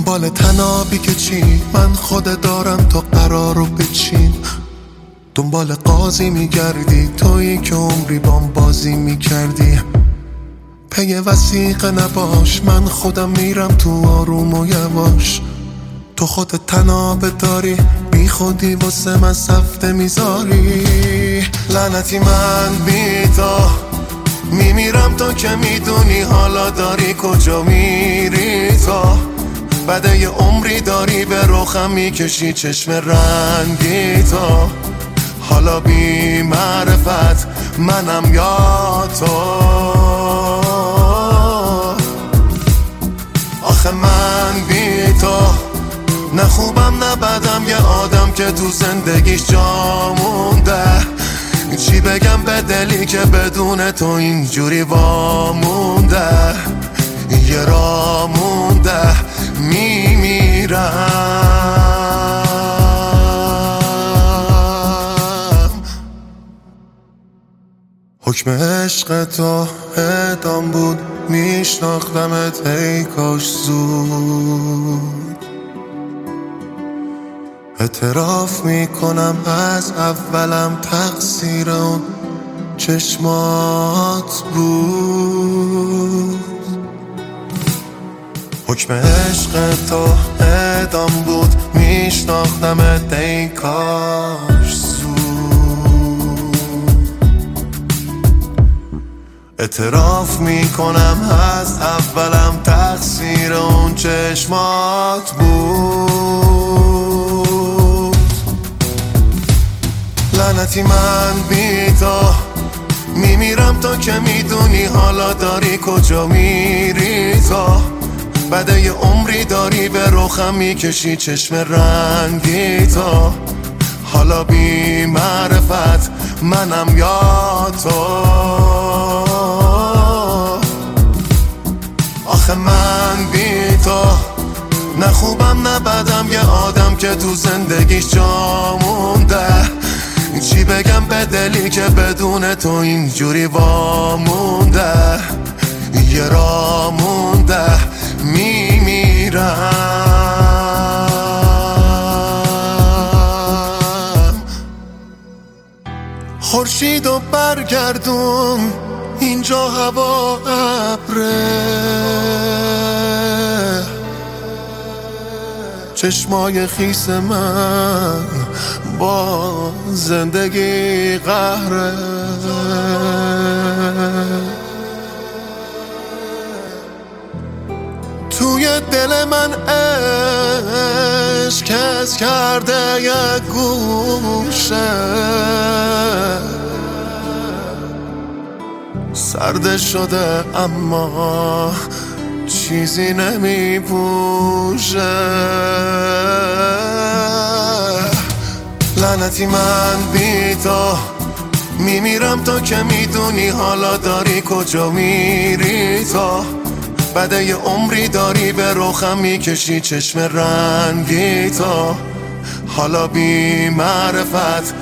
دنبال تنابی که چی من خود دارم تو قرار رو بچین. دنبال قاضی میگردی تویی که عمری بام بازی میکردی. پی وثیقه نباش من خودم میرم تو آروم و یواش. تو خودت تنابه داری بی خودی واسه من سفته میذاری. لعنتی من بی تو میمیرم تو که میدونی حالا داری کجا میری. تو بعد یه عمری داری به رخم میکشی چشم رنگی. تو حالا بی معرفت منم یا تو. آخه من بی تو نه خوبم نه بدم، یه آدم که تو زندگیش جا مونده. چی بگم به دلی که بدون تو اینجوری وامونده. یه راه مونده میمیرم. حکم عشق تو اعدام بود میشناختمت ای کاش زود. اعتراف میکنم از اولم تقصیر اون چشمات بود. حکم عشق تو اعدام بود میشناختمت ای کاش زود. اعتراف میکنم از اولم تقصیر اون چشمات بود. لعنتی من بی تو میمیرم تو که میدونی حالا داری کجا میری. تو بعد یه عمری داری به رخم میکشی چشم رنگی. تو حالا بی معرفت منم یا تو. آخه من بی تو نه خوبم نه بدم، یه آدم که تو زندگیش جا مونده. چی بگم به دلی که بدون تو اینجوری وامونده. یه راه مونده میمیرم. خورشیدو برگردون اینجا هوا ابره. چشمای خیس من با زندگی قهره. توی دل من عشق کس کرده یک گوشه. سرد شده اما چیزی نمی پوشه. لعنتی من بی تو میمیرم تو که میدونی حالا داری کجا میری. تو بعد یه عمری داری به رخم میکشی چشم رنگی. تو حالا بی معرفت